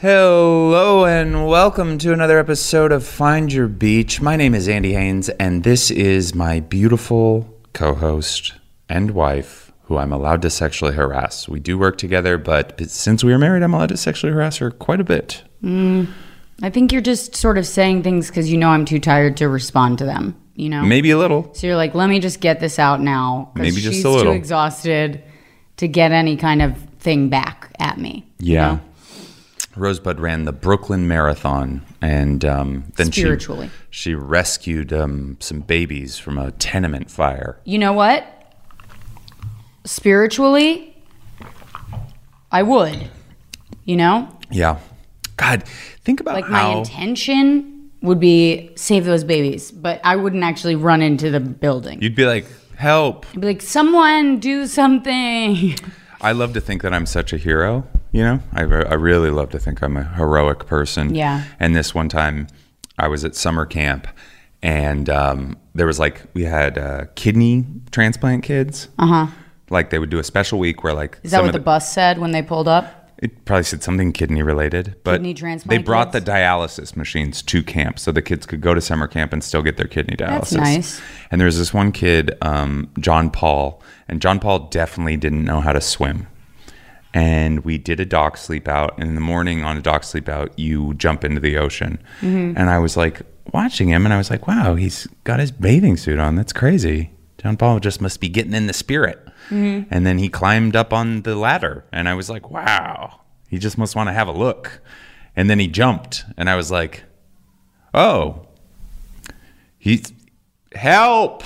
Hello and welcome to another episode of Find Your Beach. My name is Andy Haynes and this is my beautiful co-host and wife who I'm allowed to sexually harass. We do work together, but since we are married, I'm allowed to sexually harass her quite a bit. I think you're just sort of saying things because you know I'm too tired to respond to them, you know? Maybe a little. So you're like, let me just get this out now. Maybe just she's a little. Too exhausted to get any kind of thing back at me. Yeah. You know? Rosebud ran the Brooklyn Marathon, and then Spiritually. she rescued some babies from a tenement fire. You know what? Spiritually, I would. You know? Yeah. God, think about Like how... my intention would be save those babies, but I wouldn't actually run into the building. You'd be like, help. I'd be like, someone do something. I love to think that I'm such a hero, you know? I really love to think I'm a heroic person. Yeah. And this one time, I was at summer camp, and there was we had kidney transplant kids. Uh-huh. Like they would do a special week where Is that what the bus said when they pulled up? It probably said something kidney related, but Kidney transplant they brought kids? the dialysis machines to camp so the kids could go to summer camp and still get their kidney dialysis. That's nice. And there was this one kid, John Paul, and John Paul definitely didn't know how to swim. And we did a dock sleep out, and in the morning on a dock sleep out, you jump into the ocean. Mm-hmm. And I was like watching him, and I was like, wow, he's got his bathing suit on. That's crazy. John Paul just must be getting in the spirit. Mm-hmm. And then he climbed up on the ladder, and I was like, wow, he just must want to have a look. And then he jumped, and I was like, oh, he's help.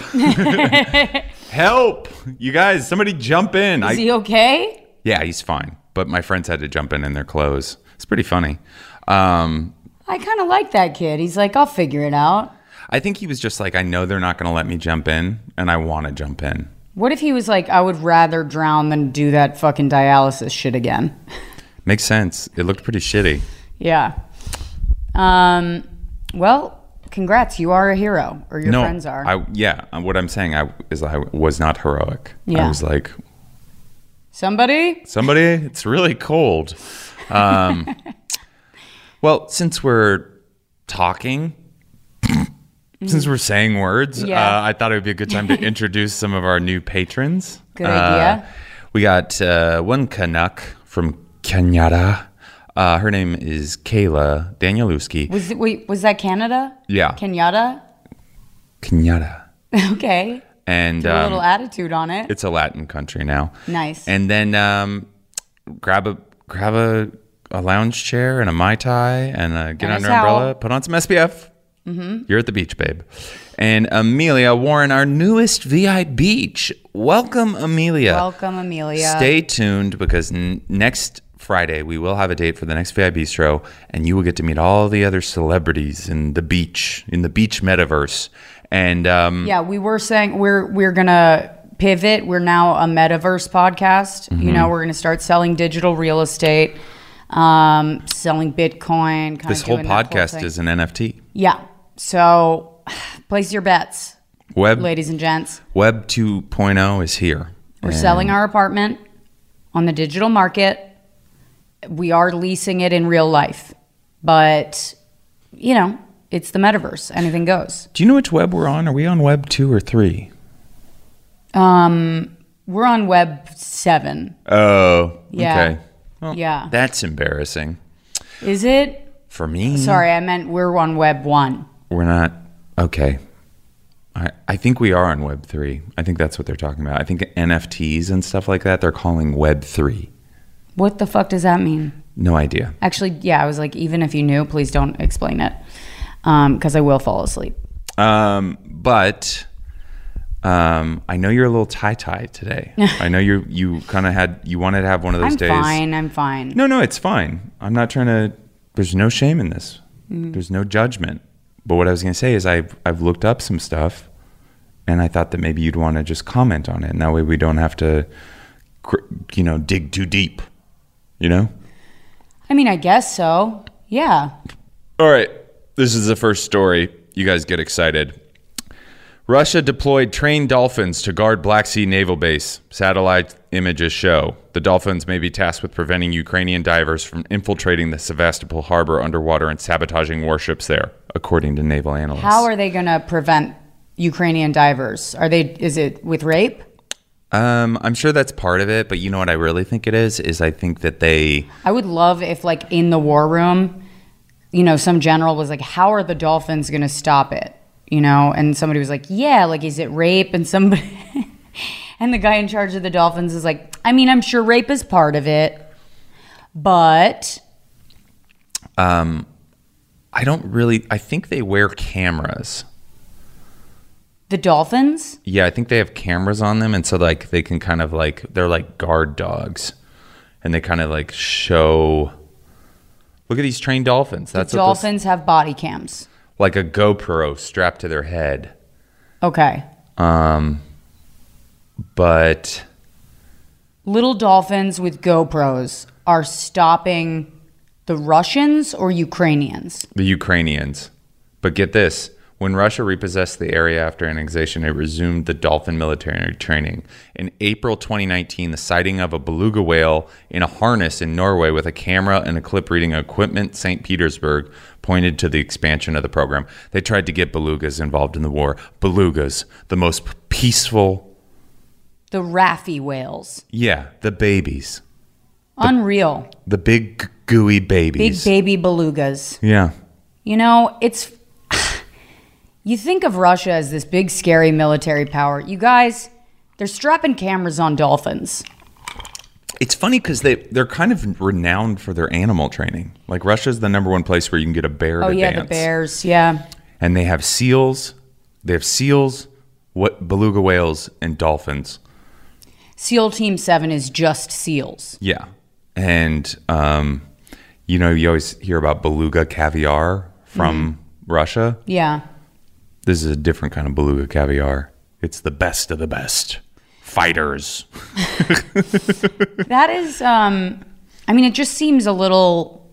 Help. You guys, somebody jump in. Is he okay? Yeah, he's fine. But my friends had to jump in their clothes. It's pretty funny. I kind of like that kid. He's like, I'll figure it out. I think he was just like, I know they're not going to let me jump in, and I want to jump in. What if he was like, I would rather drown than do that fucking dialysis shit again? Makes sense. It looked pretty shitty. Yeah. Well, congrats. You are a hero, or your friends are. What I'm saying is I was not heroic. Yeah. I was like, Somebody, it's really cold. Well, since we're talking, since we're saying words, I thought it would be a good time to introduce some of our new patrons. Good idea. We got one Canuck from Canada. Her name is Kayla Danielewski. Was that Canada? Yeah. Canada? Okay. And a little attitude on it. It's a Latin country now. Nice. And then grab a lounge chair and a Mai Tai and get under an umbrella, put on some SPF. Mm-hmm. You're at the beach, babe. And Amelia Warren, our newest VI Beach. Welcome, Amelia. Welcome, Amelia. Stay tuned because next Friday we will have a date for the next VI Bistro, and you will get to meet all the other celebrities in the beach metaverse. And we were saying we're gonna pivot. We're now a metaverse podcast. Mm-hmm. You know, we're gonna start selling digital real estate, selling Bitcoin. This whole podcast is an NFT. Yeah. So place your bets, ladies and gents. Web 2.0 is here. We're selling our apartment on the digital market. We are leasing it in real life, but you know, it's the metaverse. Anything goes. Do you know which web we're on? Are we on Web 2 or 3? We're on Web 7. Oh, yeah. Okay. Well, yeah. That's embarrassing. Is it? For me? Sorry, I meant we're on Web 1. We're not. Okay. I think we are on Web 3. I think that's what they're talking about. I think NFTs and stuff like that, they're calling Web 3. What the fuck does that mean? No idea. Actually, yeah, I was like, even if you knew, please don't explain it. Because I will fall asleep. But I know you're a little tie-tie today. I know you kind of you wanted to have one of those days. I'm fine. No, it's fine. I'm not trying to, there's no shame in this. Mm-hmm. There's no judgment. But what I was going to say is I've looked up some stuff, and I thought that maybe you'd want to just comment on it. And that way we don't have to, dig too deep, you know? I mean, I guess so. Yeah. All right. This is the first story. You guys get excited. Russia deployed trained dolphins to guard Black Sea naval base. Satellite images show. The dolphins may be tasked with preventing Ukrainian divers from infiltrating the Sevastopol harbor underwater and sabotaging warships there, according to naval analysts. How are they going to prevent Ukrainian divers? Is it with rape? I'm sure that's part of it, but you know what I really think it is I think that I would love if, like, in the war room, you know, some general was like, how are the dolphins going to stop it? You know, and somebody was like, yeah, like, is it rape? And somebody, and the guy in charge of the dolphins is like, I mean, I'm sure rape is part of it, but. I think they wear cameras. The dolphins? Yeah, I think they have cameras on them, and so like they can kind of like they're like guard dogs, and they kind of like show. Look at these trained dolphins. The dolphins have body cams. Like a GoPro strapped to their head. Okay. But little dolphins with GoPros are stopping the Russians or Ukrainians? The Ukrainians. But get this. When Russia repossessed the area after annexation, it resumed the dolphin military training. In April 2019, the sighting of a beluga whale in a harness in Norway with a camera and a clip reading Equipment St. Petersburg pointed to the expansion of the program. They tried to get belugas involved in the war. Belugas, the most peaceful. The Raffi whales. Yeah, the babies. Unreal. The big gooey babies. Big baby belugas. Yeah. You know, you think of Russia as this big, scary military power. You guys, they're strapping cameras on dolphins. It's funny because they're kind of renowned for their animal training. Like, Russia's the number one place where you can get a bear to dance. Oh, yeah, the bears, yeah. And they have seals. They have seals, beluga whales, and dolphins. SEAL Team 7 is just seals. Yeah. And, you know, you always hear about beluga caviar from Russia. Yeah. This is a different kind of beluga caviar. It's the best of the best. Fighters. That is, I mean, it just seems a little,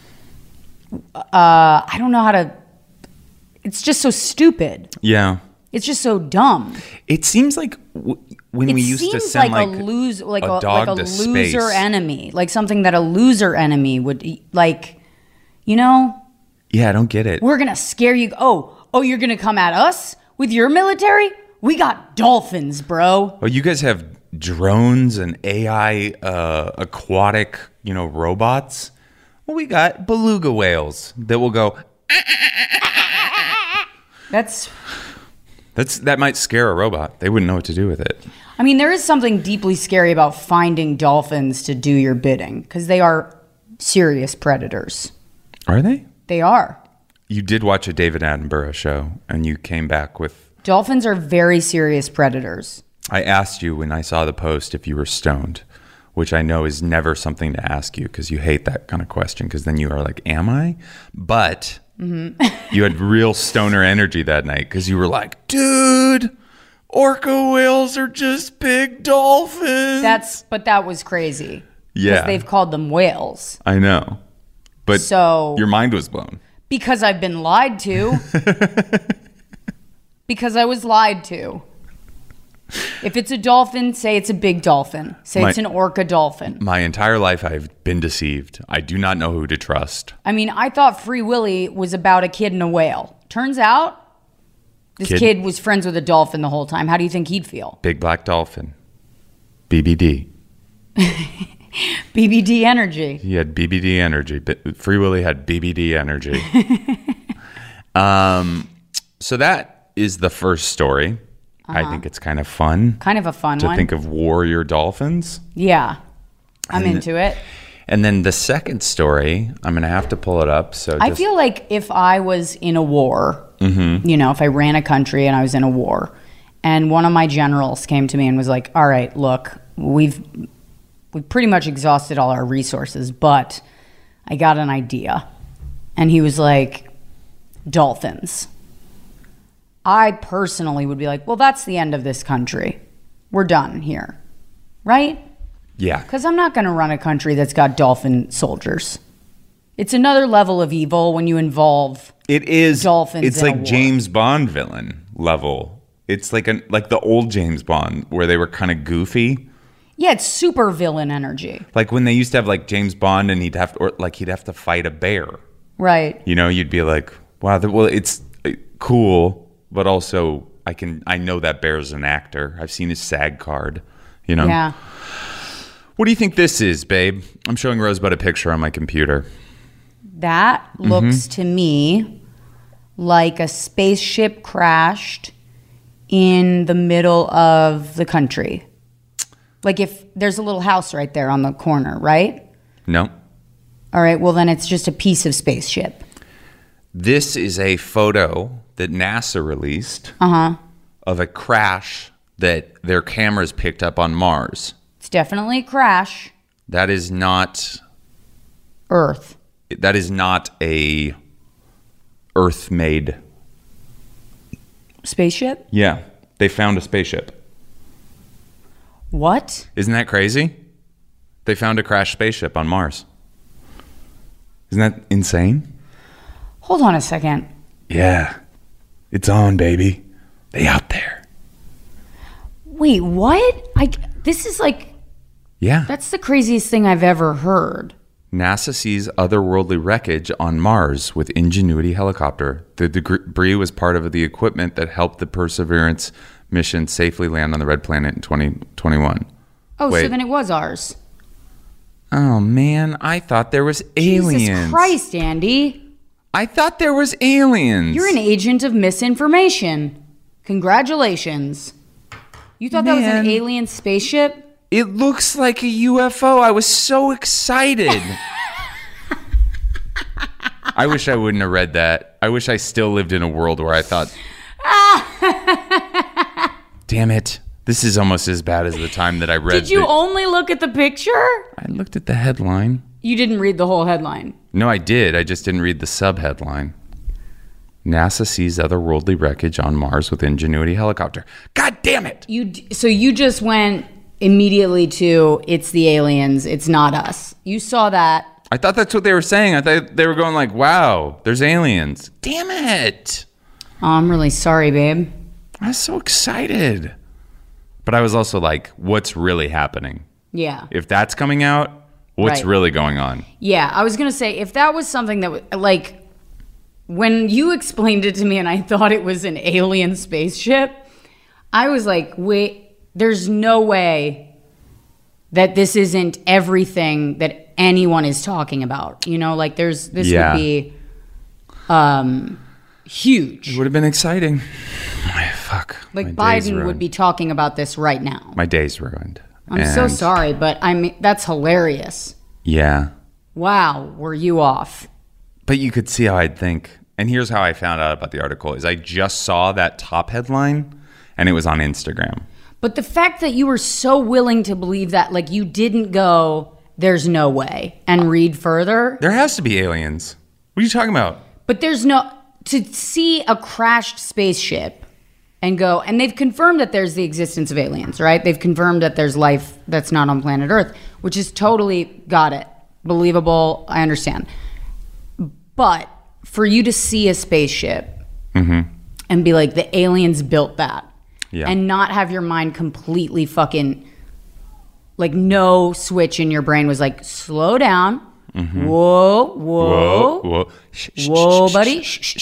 I don't know how to, it's just so stupid. Yeah. It's just so dumb. It seems like when we used to send like a dog to loser space. Enemy, like something that a loser enemy would, like, you know? Yeah, I don't get it. We're going to scare you. Oh, you're going to come at us with your military? We got dolphins, bro. Well, you guys have drones and AI aquatic, robots. Well, we got beluga whales that will go. That might scare a robot. They wouldn't know what to do with it. I mean, there is something deeply scary about finding dolphins to do your bidding because they are serious predators. Are they? They are. You did watch a David Attenborough show, and you came back with... Dolphins are very serious predators. I asked you when I saw the post if you were stoned, which I know is never something to ask you because you hate that kind of question because then you are like, am I? But you had real stoner energy that night because you were like, dude, orca whales are just big dolphins. But that was crazy. Yeah. Because they've called them whales. I know. But so, your mind was blown. Because I've been lied to. Because I was lied to. If it's a dolphin, say it's a big dolphin. Say it's an orca dolphin. My entire life I've been deceived. I do not know who to trust. I mean, I thought Free Willy was about a kid and a whale. Turns out, this kid was friends with a dolphin the whole time. How do you think he'd feel? Big black dolphin. BBD. BBD energy. He had BBD energy. Free Willy had BBD energy. So that is the first story. I think it's kind of fun. Kind of a fun one. To think of warrior dolphins. Yeah. I'm into it. And then the second story, I'm going to have to pull it up. I feel like if I was in a war, if I ran a country and I was in a war, and one of my generals came to me and was like, all right, look, we've pretty much exhausted all our resources, but I got an idea. And he was like, dolphins. I personally would be like, well, that's the end of this country. We're done here. Right? Yeah. Because I'm not going to run a country that's got dolphin soldiers. It's another level of evil when you involve dolphins. It's like James Bond villain level. It's like the old James Bond where they were kind of goofy. Yeah, it's super villain energy. Like when they used to have like James Bond and he'd have to fight a bear. Right. You know, you'd be like, wow, well, it's cool, but also I know that bear's an actor. I've seen his SAG card, you know? Yeah. What do you think this is, babe? I'm showing Rosebud a picture on my computer. That looks to me like a spaceship crashed in the middle of the country. Like if there's a little house right there on the corner, right? No. All right, well then it's just a piece of spaceship. This is a photo that NASA released of a crash that their cameras picked up on Mars. It's definitely a crash. That is not Earth. That is not a Earth-made spaceship? Yeah, they found a spaceship. What? Isn't that crazy? They found a crashed spaceship on Mars. Isn't that insane? Hold on a second. Yeah. It's on, baby. They out there. Wait, what? This is like... Yeah. That's the craziest thing I've ever heard. NASA sees otherworldly wreckage on Mars with Ingenuity helicopter. The debris was part of the equipment that helped the Perseverance mission safely land on the red planet in 2021. Oh, Wait. So then it was ours. Oh, man. I thought there was aliens. Jesus Christ, Andy. I thought there was aliens. You're an agent of misinformation. Congratulations. You thought that was an alien spaceship? It looks like a UFO. I was so excited. I wish I wouldn't have read that. I wish I still lived in a world where I thought, damn it. This is almost as bad as the time that I read. Did you only look at the picture? I looked at the headline. You didn't read the whole headline. No, I did. I just didn't read the sub-headline. NASA sees otherworldly wreckage on Mars with Ingenuity helicopter. God damn it! So you just went immediately to, it's the aliens, it's not us. You saw that. I thought that's what they were saying. I thought they were going like, wow, there's aliens. Damn it! Oh, I'm really sorry, babe. I was so excited. But I was also like, what's really happening? Yeah. If that's coming out, what's really going on? Yeah, I was going to say, if that was something that was, like, when you explained it to me and I thought it was an alien spaceship, I was like, wait, there's no way that this isn't everything that anyone is talking about. You know, like this would be huge. It would have been exciting. Fuck. Like Biden would be talking about this right now. My day's ruined. I'm so sorry, but I mean, that's hilarious. Yeah. Wow, were you off? But you could see how I'd think. And here's how I found out about the article is I just saw that top headline and it was on Instagram. But the fact that you were so willing to believe that, like you didn't go, there's no way, and read further. There has to be aliens. What are you talking about? But there's no, to see a crashed spaceship and go, and they've confirmed that there's the existence of aliens, right? They've confirmed that there's life that's not on planet Earth, which is totally, got it, believable, I understand. But for you to see a spaceship and be like, the aliens built that, and not have your mind completely fucking, like no switch in your brain was like, slow down. Whoa, buddy.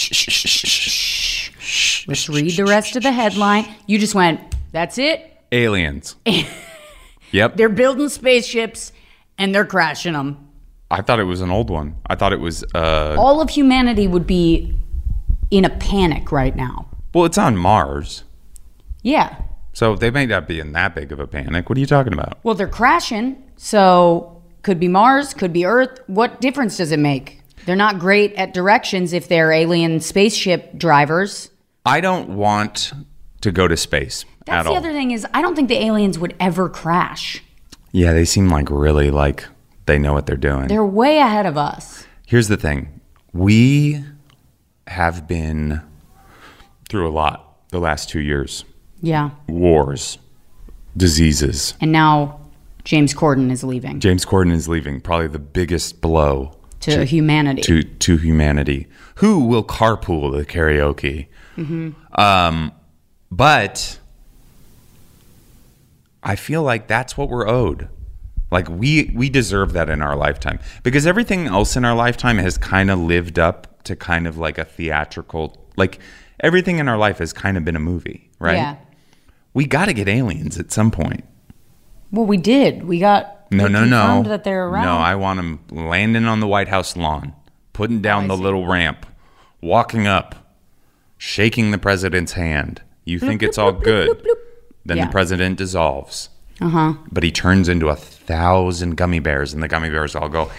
Let's read the rest of the headline. You just went, that's it? Aliens. Yep. They're building spaceships and they're crashing them. I thought it was an old one. I thought it was... all of humanity would be in a panic right now. Well, it's on Mars. Yeah. So they may not be in that big of a panic. What are you talking about? Well, they're crashing. So could be Mars, could be Earth. What difference does it make? They're not great at directions if they're alien spaceship drivers. I don't want to go to space That's at the all. other thing is I don't think the aliens would ever crash. Yeah, they seem like really like they know what they're doing. They're way ahead of us. Here's the thing. We have been through a lot the last 2 years. Yeah. Wars, diseases. And now James Corden is leaving. James Corden is leaving. Probably the biggest blow to humanity. To humanity. Who will carpool the karaoke? But I feel like that's what we're owed. Like we deserve that in our lifetime, because everything else in our lifetime has kind of lived up to kind of like a theatrical, like everything in our life has kind of been a movie, right? Yeah. We got to get aliens at some point. Well, we did. We got confirmed that they're around. No, I want them landing on the White House lawn, putting down the little ramp, walking up, shaking the president's hand. You think it's all good. Then the president dissolves. Uh-huh. But he turns into 1,000 gummy bears, and the gummy bears all go.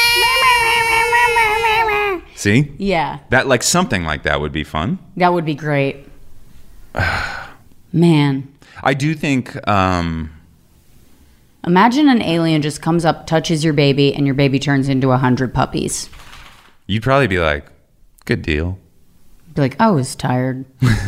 See? Yeah. That, like, something like that would be fun. That would be great. Man. I do think. Imagine an alien just comes up, touches your baby, and your baby turns into 100 puppies. You'd probably be like, good deal. Be like, I was tired.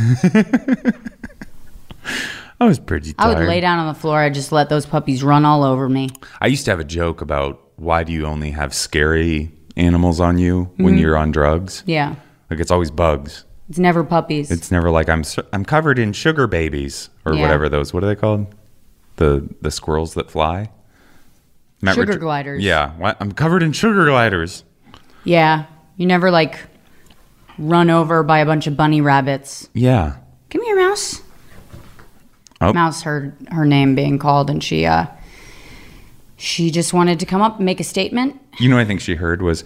I was pretty tired. I would lay down on the floor. I'd just let those puppies run all over me. I used to have a joke about why do you only have scary animals on you when you're on drugs? Yeah. Like, it's always bugs. It's never puppies. It's never like I'm covered in sugar babies or whatever those. What are they called? The squirrels that fly. Sugar gliders. Yeah, I'm covered in sugar gliders. Yeah, you never like run over by a bunch of bunny rabbits. Yeah. Come here, Mouse. Oh. Mouse heard her name being called, and she just wanted to come up and make a statement. You know, I think she heard was.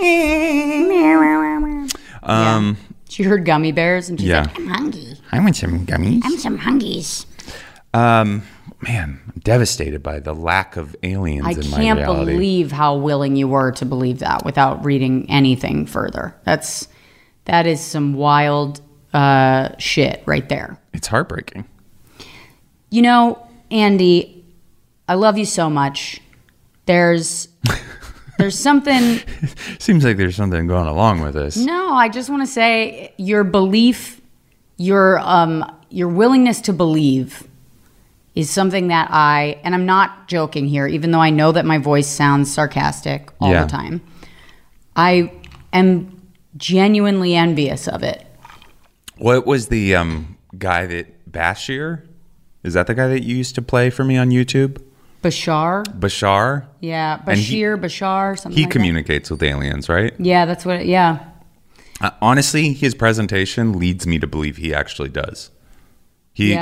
She heard gummy bears, and she's like, I'm hungry. I want some gummies. I'm some hungies. Man, I'm devastated by the lack of aliens I in my can't reality. believe how willing you were to believe that without reading anything further. That is some wild shit right there. It's heartbreaking. You know, Andy, I love you so much. There's something. Seems like there's something going along with this. No, I just want to say your belief, your willingness to believe is something that and I'm not joking here, even though I know that my voice sounds sarcastic all the time. I am genuinely envious of it. What was the guy that Bashir? Is that the guy that you used to play for me on YouTube? Bashar? Yeah, Bashar, something He like communicates with aliens, right? that. Yeah, that's what, Honestly, his presentation leads me to believe he actually does. He's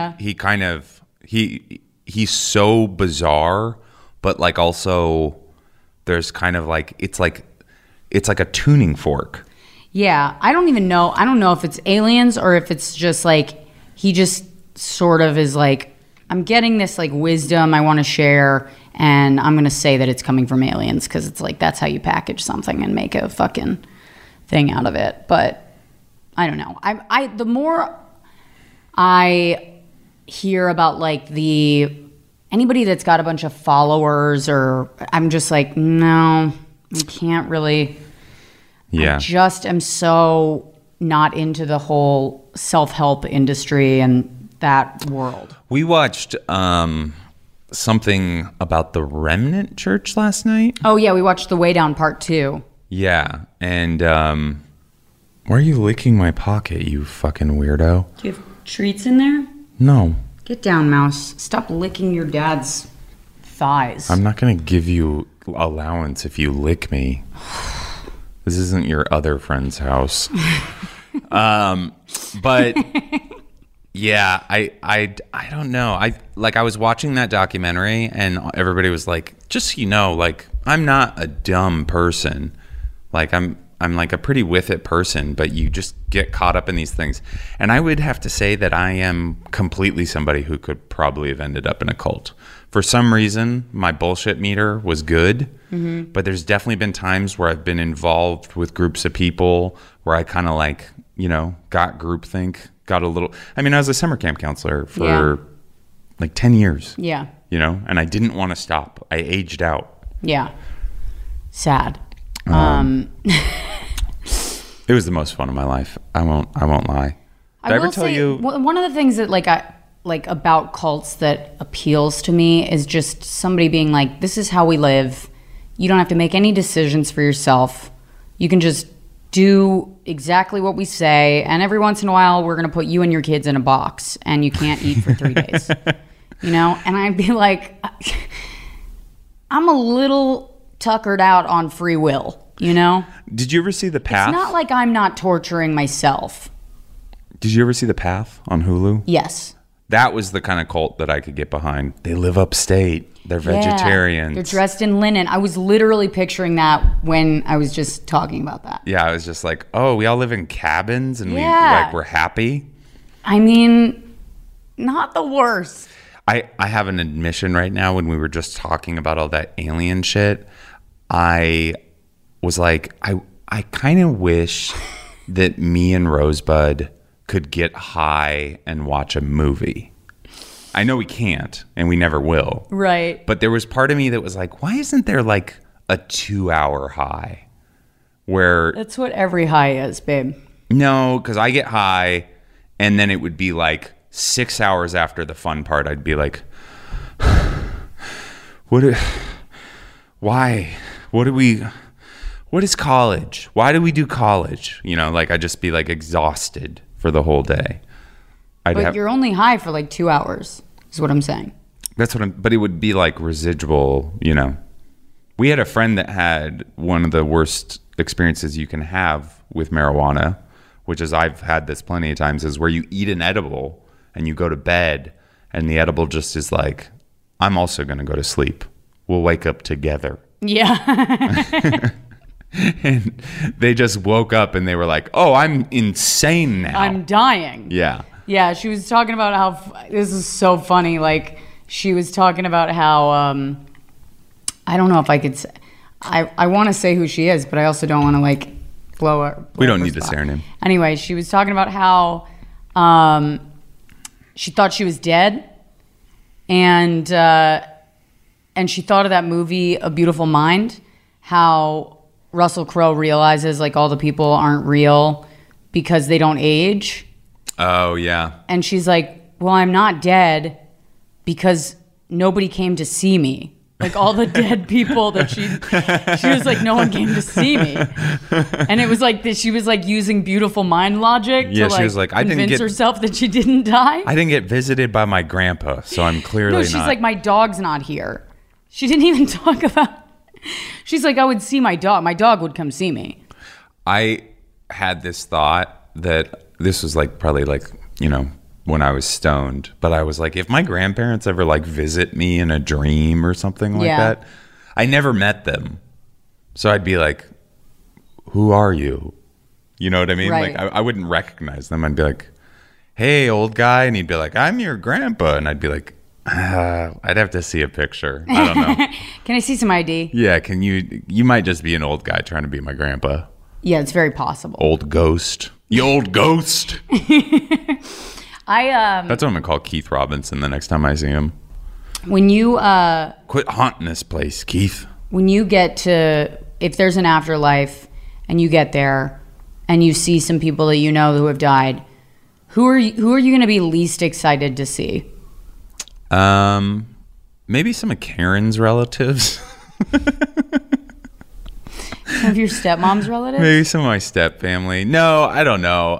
so bizarre, but like also there's kind of like it's like a tuning fork. Yeah, I don't even know. I don't know if it's aliens or if it's just like he just sort of is like, I'm getting this like wisdom I want to share, and I'm going to say that it's coming from aliens because it's like that's how you package something and make a fucking thing out of it. But I don't know. The more I hear about like anybody that's got a bunch of followers, or I'm just like, no, I can't really. Yeah. I just am so not into the whole self-help industry and that world. We watched something about the Remnant Church last night. Oh yeah, we watched The Way Down Part 2. Yeah, and why are you licking my pocket, you fucking weirdo? Do you have treats in there? No. Get down, Mouse. Stop licking your dad's thighs. I'm not going to give you allowance if you lick me. This isn't your other friend's house. But yeah, I don't know. I was watching that documentary and everybody was like, just so you know, like I'm not a dumb person. Like I'm like a pretty with it person, but you just get caught up in these things. And I would have to say that I am completely somebody who could probably have ended up in a cult. For some reason, my bullshit meter was good, but there's definitely been times where I've been involved with groups of people where I kind of like, you know, got groupthink, got a little, I mean, I was a summer camp counselor for like 10 years. Yeah. You know, and I didn't want to stop. I aged out. Yeah. Sad. It was the most fun of my life. I won't lie. Did I ever tell you? One of the things that like about cults that appeals to me is just somebody being like, this is how we live. You don't have to make any decisions for yourself. You can just do exactly what we say. And every once in a while, we're going to put you and your kids in a box and you can't eat for 3 days. you know? And I'd be like, I'm a little tuckered out on free will, you know? Did you ever see The Path? It's not like I'm not torturing myself. Did you ever see The Path on Hulu? Yes. That was the kind of cult that I could get behind. They live upstate. They're vegetarians. They're dressed in linen. I was literally picturing that when I was just talking about that. Yeah, I was just like, oh, we all live in cabins and we're happy. I mean, not the worst. I have an admission right now. When we were just talking about all that alien shit, I was like, I kind of wish that me and Rosebud could get high and watch a movie. I know we can't, and we never will. Right. But there was part of me that was like, why isn't there like a 2-hour high? Where that's what every high is, babe. No, because I get high, and then it would be like 6 hours after the fun part, I'd be like, what is college? Why do we do college? You know, like I'd just be like exhausted for the whole day. But you're only high for like 2 hours, is what I'm saying. But it would be like residual, you know. We had a friend that had one of the worst experiences you can have with marijuana, which is, I've had this plenty of times, is where you eat an edible and you go to bed and the edible just is like, I'm also going to go to sleep. We'll wake up together. Yeah. And they just woke up and they were like, oh, I'm insane now. I'm dying. Yeah. Yeah, she was talking about how, this is so funny, like, she was talking about how, I don't know if I could say, I want to say who she is, but I also don't want to, like, blow we don't her need to spot. say her name. Anyway, she was talking about how she thought she was dead, and she thought of that movie, A Beautiful Mind, how Russell Crowe realizes, like, all the people aren't real because they don't age. Oh, yeah. And she's like, well, I'm not dead because nobody came to see me. Like, all the dead people that she was like, no one came to see me. And it was like that she was like using beautiful mind logic to she was like, I didn't convince herself that she didn't die. I didn't get visited by my grandpa, so I'm clearly No, she's not. like, my dog's not here. She didn't even talk about, she's like, I would see my dog. My dog would come see me. I had this thought that this was like probably like, you know, when I was stoned, but I was like, if my grandparents ever like visit me in a dream or something like that, I never met them. So I'd be like, who are you? You know what I mean? Right. Like I wouldn't recognize them. I'd be like, hey, old guy. And he'd be like, I'm your grandpa. And I'd be like, I'd have to see a picture. I don't know. Can I see some ID? Yeah. Can you might just be an old guy trying to be my grandpa. Yeah, it's very possible. Old ghost. You old ghost. That's what I'm gonna call Keith Robinson the next time I see him. When you quit haunting this place, Keith. When you get to, if there's an afterlife and you get there and you see some people that you know who have died, who are you going to be least excited to see? Maybe some of Karen's relatives. Some of your stepmom's relatives? Maybe some of my step family. No, I don't know.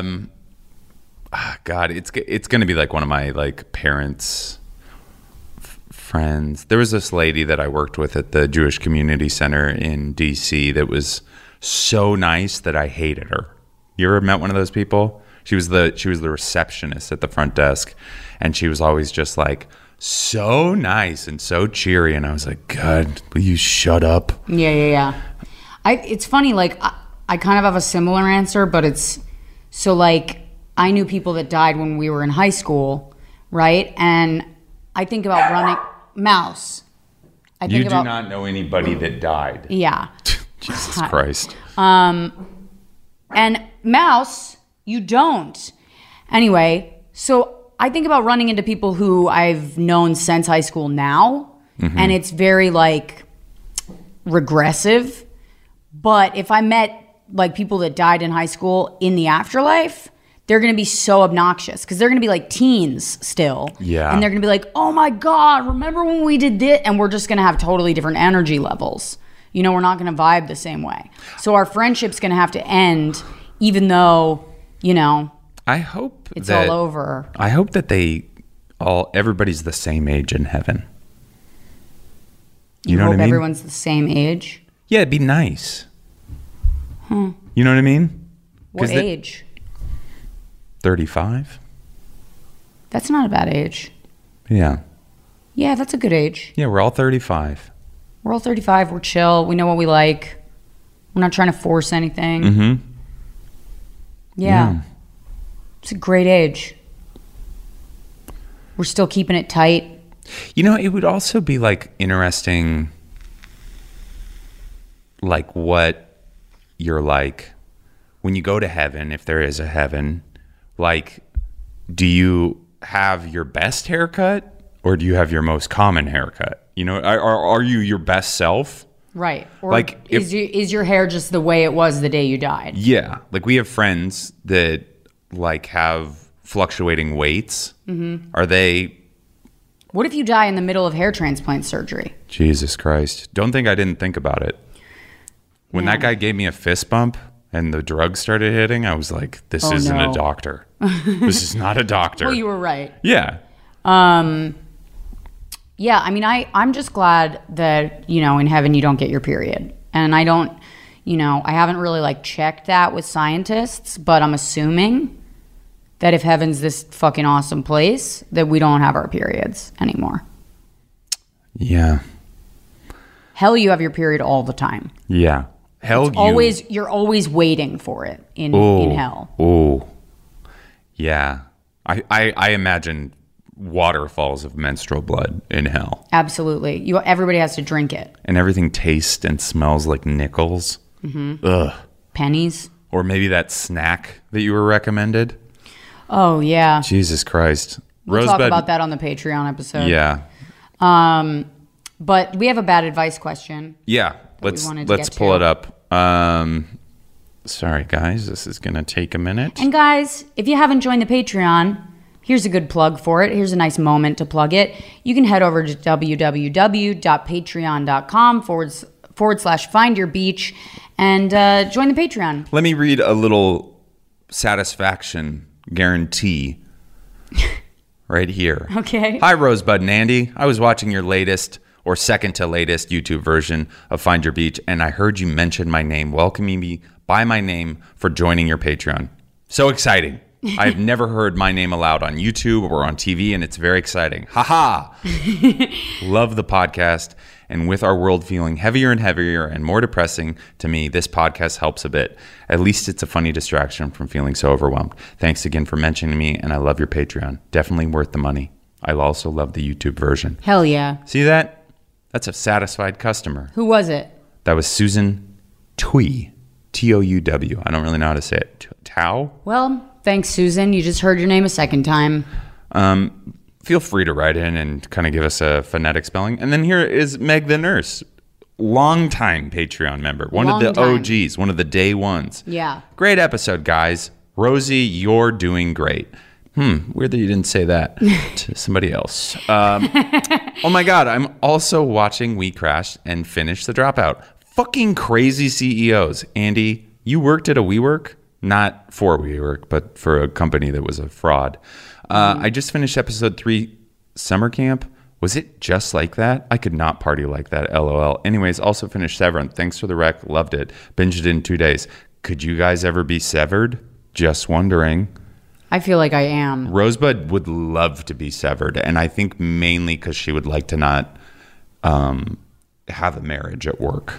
God, it's going to be like one of my like parents' friends. There was this lady that I worked with at the Jewish Community Center in DC that was so nice that I hated her. You ever met one of those people? She was the receptionist at the front desk, and she was always just like so nice and so cheery, and I was like, God, will you shut up? Yeah. It's funny, like, I kind of have a similar answer, but it's, so, like, I knew people that died when we were in high school, right? And I think about running, Mouse. You do not know anybody that died. Yeah. Jesus Christ. And Mouse, you don't. Anyway, so I think about running into people who I've known since high school now, and it's very, like, regressive. But if I met like people that died in high school in the afterlife, they're going to be so obnoxious because they're going to be like teens still. Yeah. And they're going to be like, oh my God, remember when we did this? And we're just going to have totally different energy levels. You know, we're not going to vibe the same way. So our friendship's going to have to end even though, you know, I hope it's all over. I hope that they everybody's the same age in heaven. You know hope what I mean? everyone's the same age? Yeah, it'd be nice. You know what I mean? What age? 35. That's not a bad age. Yeah. Yeah, that's a good age. Yeah, we're all 35. We're all 35. We're chill. We know what we like. We're not trying to force anything. Mm-hmm. Yeah. It's a great age. We're still keeping it tight. You know, it would also be like interesting, like what you're like when you go to heaven, if there is a heaven. Like, do you have your best haircut or do you have your most common haircut? You know, are you your best self? Right. Or like, is your hair just the way it was the day you died? Yeah. Like, we have friends that like have fluctuating weights. Mm-hmm. Are they... What if you die in the middle of hair transplant surgery? Jesus Christ. Don't think I didn't think about it. When that guy gave me a fist bump and the drugs started hitting, I was like, this isn't a doctor. This is not a doctor. Well, you were right. Yeah. Yeah, I mean, I'm just glad that, you know, in heaven you don't get your period. And I don't, you know, I haven't really like checked that with scientists, but I'm assuming that if heaven's this fucking awesome place, that we don't have our periods anymore. Yeah. Hell, you have your period all the time. Yeah. Hell, you're always waiting for it in hell. Oh. Yeah. I imagine waterfalls of menstrual blood in hell. Absolutely. Everybody has to drink it. And everything tastes and smells like nickels. Mm-hmm. Ugh. Pennies. Or maybe that snack that you were recommended. Oh, yeah. Jesus Christ. We'll talk about that on the Patreon episode. Yeah. But we have a bad advice question. Yeah. Let's pull it up. Sorry, guys. This is going to take a minute. And guys, if you haven't joined the Patreon, here's a good plug for it. Here's a nice moment to plug it. You can head over to www.patreon.com/findyourbeach and join the Patreon. Let me read a little satisfaction guarantee right here. Okay. Hi, Rosebud and Andy. I was watching your latest or second to latest YouTube version of Find Your Beach, and I heard you mention my name, welcoming me by my name for joining your Patreon. So exciting. I've never heard my name aloud on YouTube or on TV, and it's very exciting. Ha-ha! Love the podcast, and with our world feeling heavier and heavier and more depressing to me, this podcast helps a bit. At least it's a funny distraction from feeling so overwhelmed. Thanks again for mentioning me, and I love your Patreon. Definitely worth the money. I also love the YouTube version. Hell yeah. See that? That's a satisfied customer. Who was it? That was Susan Tui. T-O-U-W. I don't really know how to say it. Tao? Well, thanks, Susan. You just heard your name a second time. Feel free to write in and kind of give us a phonetic spelling. And then here is Meg the Nurse. Longtime Patreon member. One of the OGs. One of the day ones. Yeah. Great episode, guys. Rosie, you're doing great. Weird that you didn't say that to somebody else. Oh my God, I'm also watching We Crashed and Finish the Dropout. Fucking crazy CEOs. Andy, you worked at a WeWork? Not for WeWork, but for a company that was a fraud. I just finished episode 3, Summer Camp. Was it just like that? I could not party like that, LOL. Anyways, also finished Severance. Thanks for the rec. Loved it. Binged it in 2 days. Could you guys ever be severed? Just wondering. I feel like I am. Rosebud would love to be severed, and I think mainly because she would like to not have a marriage at work.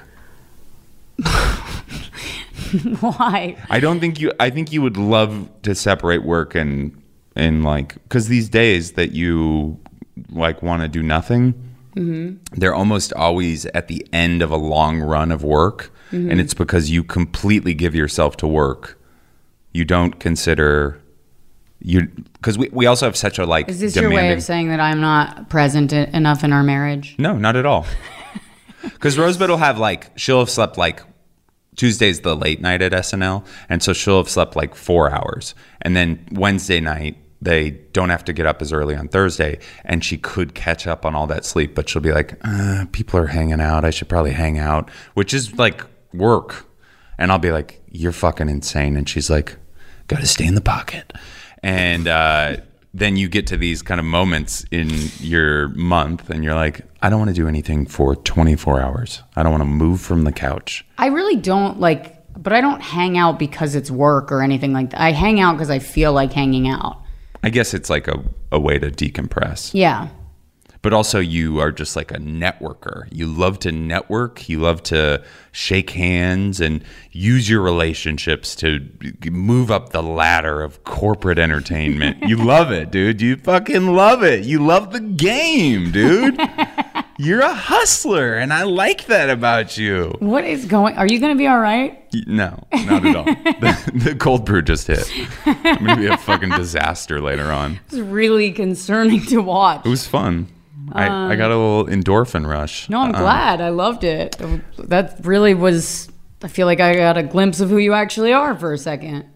Why? I think you would love to separate work and like, because these days that you like want to do nothing, they're almost always at the end of a long run of work, and it's because you completely give yourself to work. You don't consider because we also have such a like. Is this your way of saying that I'm not present enough in our marriage? No, not at all. Because Rosebud will have she'll have slept Tuesday's the late night at SNL, and so she'll have slept 4 hours, and then Wednesday night they don't have to get up as early on Thursday, and she could catch up on all that sleep, but she'll be like, people are hanging out, I should probably hang out, which is work, and I'll be like, you're fucking insane, and she's like, gotta stay in the pocket. And then you get to these kind of moments in your month and you're like, I don't want to do anything for 24 hours. I don't want to move from the couch. I really don't but I don't hang out because it's work or anything like that. I hang out because I feel like hanging out. I guess it's like a way to decompress. Yeah. But also you are just like a networker. You love to network. You love to shake hands and use your relationships to move up the ladder of corporate entertainment. You love it, dude. You fucking love it. You love the game, dude. You're a hustler, and I like that about you. What is are you going to be all right? No, not at all. The cold brew just hit. I'm going to be a fucking disaster later on. It's really concerning to watch. It was fun. I got a little endorphin rush. No, I'm glad. I loved it. That really was, I feel like I got a glimpse of who you actually are for a second.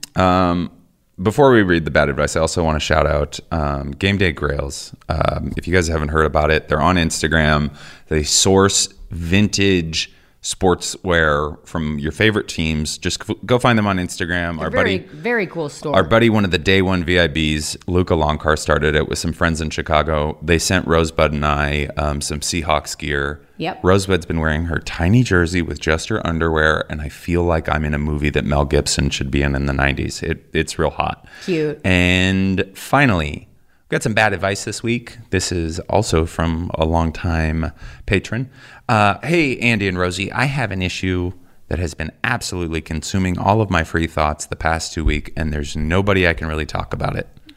Before we read the bad advice, I also want to shout out Game Day Grails. If you guys haven't heard about it, they're on Instagram. They source vintage sportswear from your favorite teams. Just go find them on Instagram. Very cool store. Our buddy, one of the day one VIBs, Luca Longcar, started it with some friends in Chicago. They sent Rosebud and I some Seahawks gear. Yep. Rosebud's been wearing her tiny jersey with just her underwear, and I feel like I'm in a movie that Mel Gibson should be in the 90s. It's real hot. Cute. And finally, we got some bad advice this week. This is also from a longtime patron. Hey, Andy and Rosie, I have an issue that has been absolutely consuming all of my free thoughts the past 2 weeks, and there's nobody I can really talk to about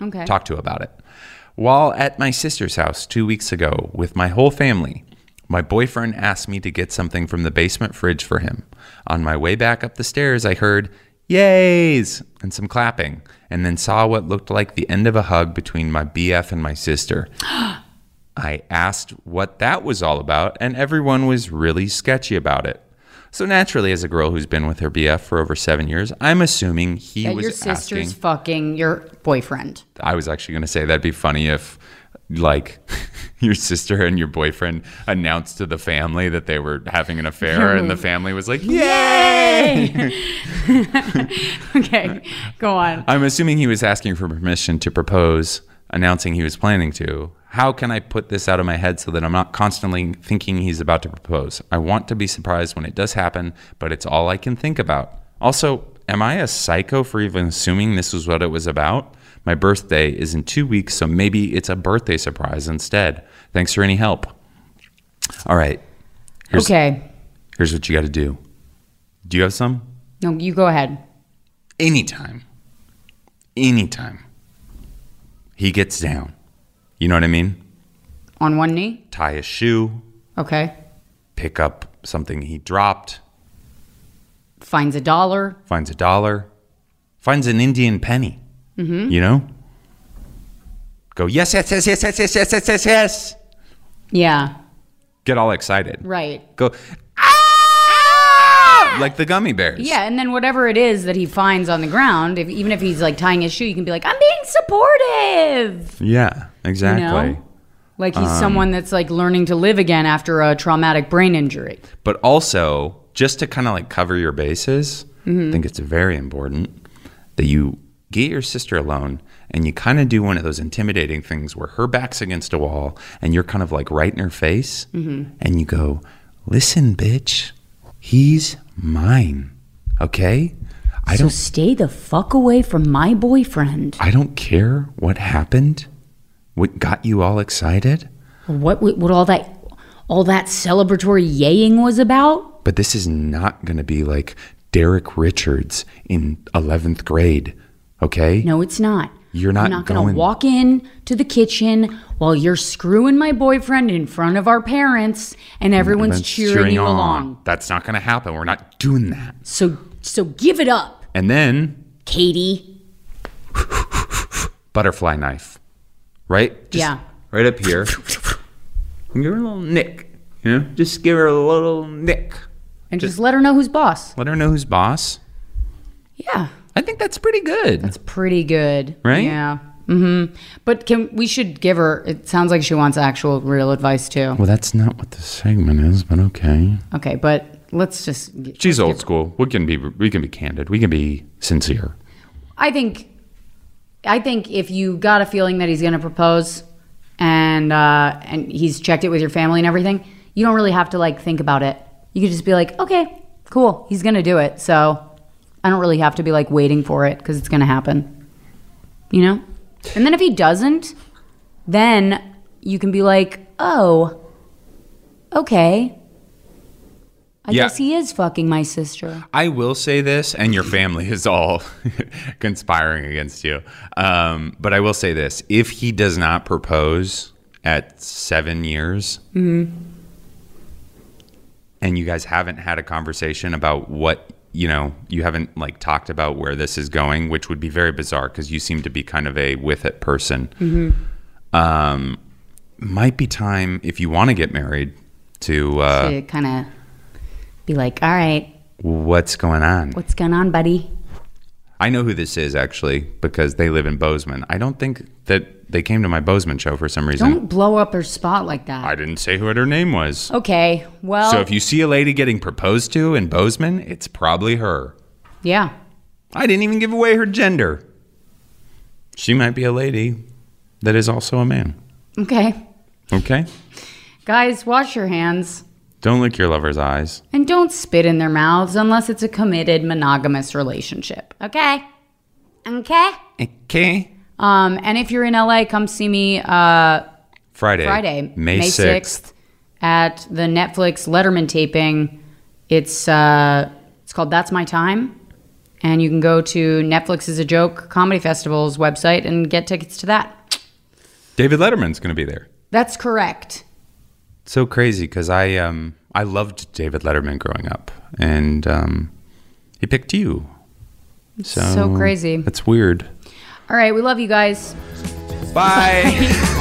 it. While at my sister's house 2 weeks ago with my whole family, my boyfriend asked me to get something from the basement fridge for him. On my way back up the stairs, I heard yays and some clapping, and then saw what looked like the end of a hug between my BF and my sister. I asked what that was all about, and everyone was really sketchy about it. So naturally, as a girl who's been with her BF for over 7 years, I'm assuming he was your sister's asking, fucking your boyfriend. I was actually going to say that'd be funny if, like, your sister and your boyfriend announced to the family that they were having an affair, and the family was like, yay! Okay, go on. I'm assuming he was asking for permission to propose, announcing he was planning to. How can I put this out of my head so that I'm not constantly thinking he's about to propose? I want to be surprised when it does happen, but it's all I can think about. Also, am I a psycho for even assuming this was what it was about? My birthday is in 2 weeks, so maybe it's a birthday surprise instead. Thanks for any help. All right. Here's what you got to do. Do you have some? No, you go ahead. Anytime he gets down, you know what I mean? On one knee? Tie a shoe. Okay. Pick up something he dropped. Finds a dollar. Finds an Indian penny. Mm-hmm. You know? Go, yes. Yeah. Get all excited. Right. Go, ah! Like the gummy bears. Yeah, and then whatever it is that he finds on the ground, even if he's like tying his shoe, you can be like, I'm being supportive. Yeah, exactly. You know? Like he's someone that's like learning to live again after a traumatic brain injury. But also, just to kind of like cover your bases, I think it's very important that you get your sister alone and you kind of do one of those intimidating things where her back's against a wall and you're kind of like right in her face and you go, listen, bitch, he's mine. Okay? So stay the fuck away from my boyfriend. I don't care what happened. What got you all excited? What all that celebratory yaying was about? But this is not going to be like Derek Richards in 11th grade, okay? No, it's not. You're not going to walk in to the kitchen while you're screwing my boyfriend in front of our parents and everyone's cheering you along. That's not going to happen. We're not doing that. So give it up. And then Katie. Butterfly knife. Right? Just right up here. Give her a little nick. You know? Just give her a little nick. And just let her know who's boss. Let her know who's boss. Yeah. I think that's pretty good. That's pretty good. Right? Yeah. Mm-hmm. But we should give her, it sounds like she wants actual real advice too. Well, that's not what the segment is, but okay. Okay, but let's just. She's old school. We can be candid. We can be sincere. I think I think if you got a feeling that he's going to propose and he's checked it with your family and everything, you don't really have to like think about it. You could just be like, okay, cool, he's going to do it. So I don't really have to be like waiting for it because it's going to happen, you know? And then if he doesn't, then you can be like, oh, okay. I guess he is fucking my sister. I will say this, and your family is all conspiring against you. But I will say this. If he does not propose at 7 years, and you guys haven't had a conversation about what, you haven't like talked about where this is going, which would be very bizarre because you seem to be kind of a with it person. Might be time, if you want to get married, to kind of be like, all right, what's going on? What's going on, buddy? I know who this is, actually, because they live in Bozeman. I don't think that they came to my Bozeman show for some reason. Don't blow up her spot like that. I didn't say what her name was. Okay, well. So if you see a lady getting proposed to in Bozeman, it's probably her. Yeah. I didn't even give away her gender. She might be a lady that is also a man. Okay. Okay? Guys, wash your hands. Don't lick your lover's eyes. And don't spit in their mouths unless it's a committed monogamous relationship. Okay? Okay? Okay. And if you're in LA, come see me Friday, May 6th at the Netflix Letterman taping. It's called That's My Time. And you can go to Netflix is a Joke Comedy Festival's website and get tickets to that. David Letterman's going to be there. That's correct. So crazy because I loved David Letterman growing up, and he picked you. So crazy. That's weird. All right, we love you guys. Bye.